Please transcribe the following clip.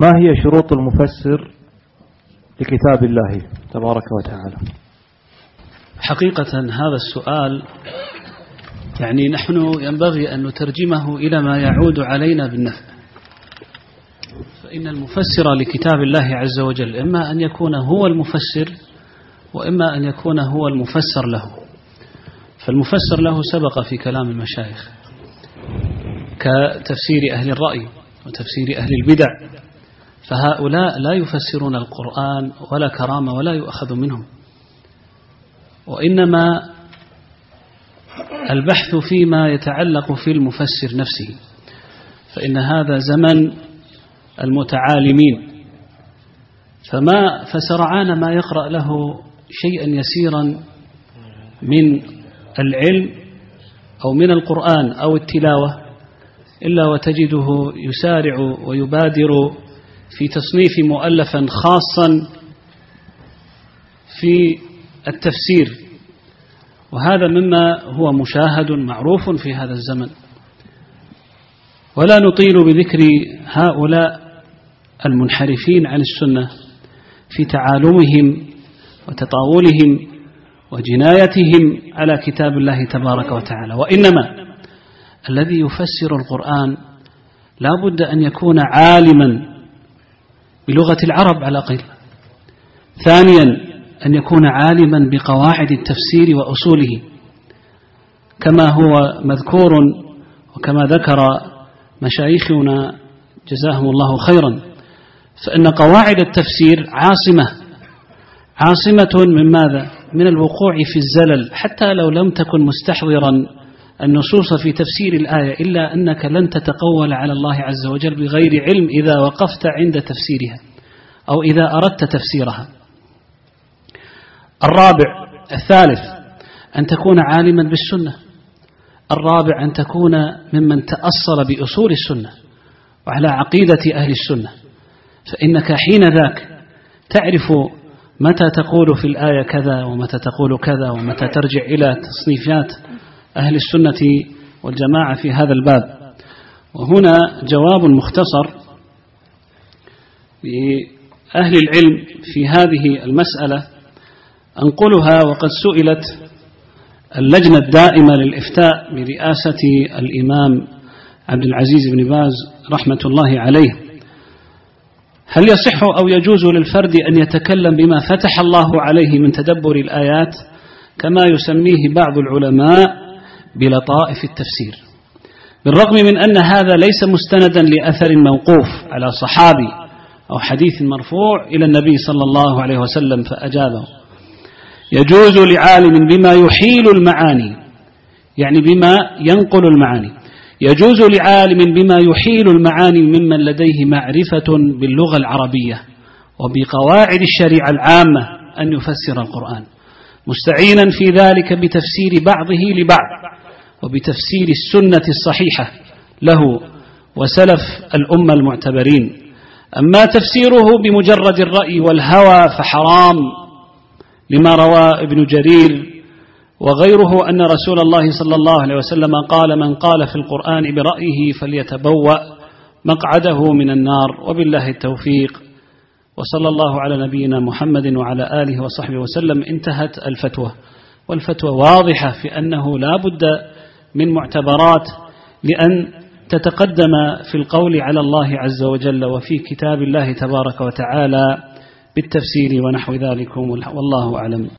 ما هي شروط المفسر لكتاب الله تبارك وتعالى؟ حقيقة هذا السؤال يعني نحن ينبغي أن نترجمه إلى ما يعود علينا بالنفع. فإن المفسر لكتاب الله عز وجل إما أن يكون هو المفسر وإما أن يكون هو المفسر له. فالمفسر له سبق في كلام المشايخ كتفسير أهل الرأي وتفسير أهل البدع، فهؤلاء لا يفسرون القرآن ولا كرامة ولا يؤخذ منهم، وإنما البحث فيما يتعلق في المفسر نفسه، فإن هذا زمن المتعالمين، فسرعان ما يقرأ له شيئا يسيرا من العلم أو من القرآن أو التلاوة إلا وتجده يسارع ويبادر في تصنيف مؤلفا خاصا في التفسير، وهذا مما هو مشاهد معروف في هذا الزمن. ولا نطيل بذكر هؤلاء المنحرفين عن السنة في تعالمهم وتطاولهم وجنايتهم على كتاب الله تبارك وتعالى، وإنما الذي يفسر القرآن لا بد أن يكون عالما بلغة العرب على الأقل. ثانيا أن يكون عالما بقواعد التفسير وأصوله كما هو مذكور وكما ذكر مشايخنا جزاهم الله خيرا، فإن قواعد التفسير عاصمة من ماذا؟ من الوقوع في الزلل، حتى لو لم تكن مستحضرا النصوص في تفسير الآية إلا أنك لن تتقول على الله عز وجل بغير علم إذا وقفت عند تفسيرها أو إذا أردت تفسيرها. الثالث أن تكون عالما بالسنة. الرابع أن تكون ممن تأصل بأصول السنة وعلى عقيدة أهل السنة، فإنك حين ذاك تعرف متى تقول في الآية كذا ومتى تقول كذا ومتى ترجع إلى تصنيفات أهل السنة والجماعة في هذا الباب. وهنا جواب مختصر لأهل العلم في هذه المسألة أنقلها، وقد سئلت اللجنة الدائمة للإفتاء برئاسة الإمام عبد العزيز بن باز رحمة الله عليه: هل يصح أو يجوز للفرد أن يتكلم بما فتح الله عليه من تدبر الآيات كما يسميه بعض العلماء بلطائف التفسير، بالرغم من أن هذا ليس مستندا لأثر موقوف على صحابي أو حديث مرفوع إلى النبي صلى الله عليه وسلم؟ فأجابه: يجوز لعالم بما يحيل المعاني، يعني بما ينقل المعاني، يجوز لعالم بما يحيل المعاني ممن لديه معرفة باللغة العربية وبقواعد الشريعة العامة أن يفسر القرآن، مستعينا في ذلك بتفسير بعضه لبعض وبتفسير السنة الصحيحة له وسلف الأمة المعتبرين. أما تفسيره بمجرد الرأي والهوى فحرام، لما روى ابن جرير وغيره أن رسول الله صلى الله عليه وسلم قال: من قال في القرآن برأيه فليتبوأ مقعده من النار. وبالله التوفيق، وصلى الله على نبينا محمد وعلى آله وصحبه وسلم. انتهت الفتوى، والفتوى واضحة في أنه لا بد من معتبرات لأن تتقدم في القول على الله عز وجل وفي كتاب الله تبارك وتعالى بالتفسير ونحو ذلك، والله أعلم.